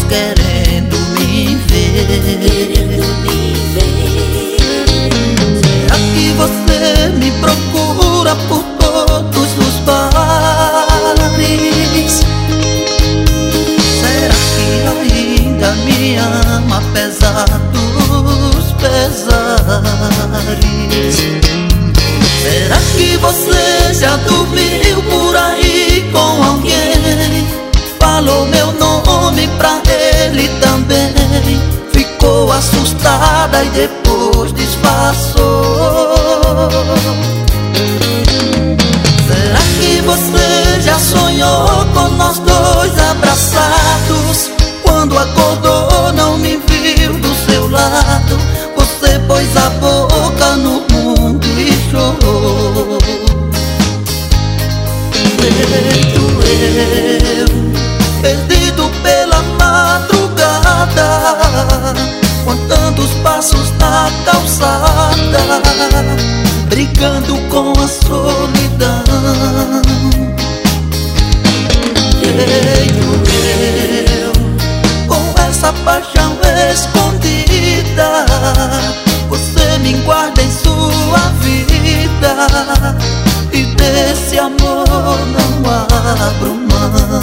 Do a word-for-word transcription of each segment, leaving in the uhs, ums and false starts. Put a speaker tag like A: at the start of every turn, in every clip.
A: querendo me ver. Será que você me procura por todos os bares? Será que ainda me ama apesar dos pesares? Será que você já dormiu por aí com alguém? Falou meu nome pra ele também. Ficou assustada e depois disfarçou. Será que você já sonhou com nós dois abraçados? Quando acordou não me viu do seu lado. Você pôs a boca no mundo e chorou. Feito eu, perdido pela madrugada, contando os passos na calçada, brigando com a solidão. Feito eu, com essa paixão escondida, você me guarda em sua vida, e desse amor não abro mão.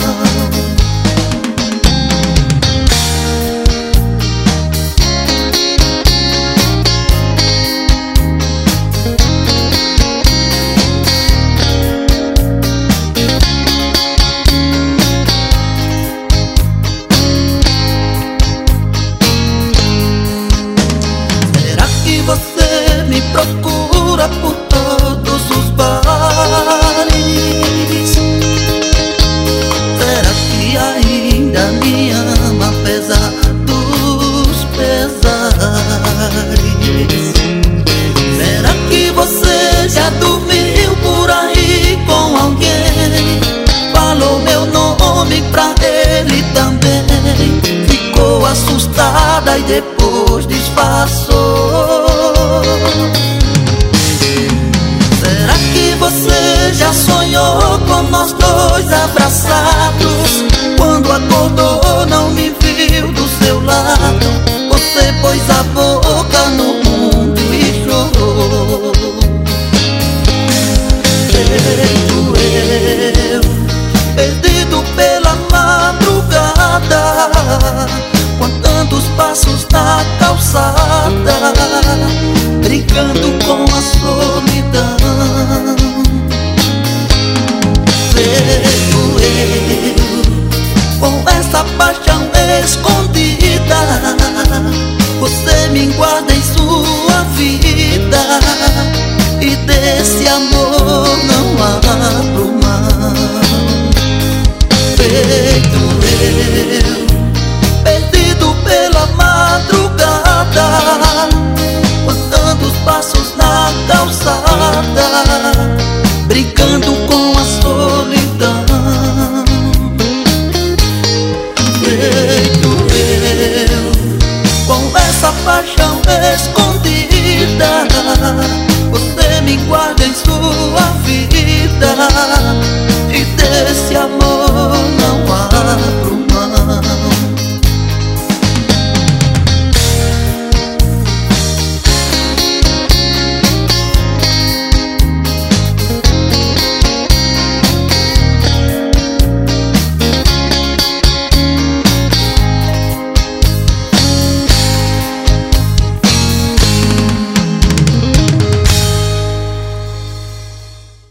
A: Você me procura por todos os bares? Será que ainda me ama apesar dos pesares? Será que você já dormiu por aí com alguém? Falou meu nome pra ele também. Ficou assustada e depois disfarçou. Será que você já sonhou com nós dois abraçados? Quando acordou não me viu do seu lado. Você pôs a boca no mundo e chorou. Feito eu, perdido pela madrugada, contando os passos na calçada, brigando com a solidão. Feito eu, com essa paixão escondida, você me guarda em sua vida, e desse amor não abro mão. Feito eu, perdido pela madrugada, contando os passos na calçada, brigando com a solidão. Feito eu, com essa paixão escondida, você me guarda em sua vida, e desse amor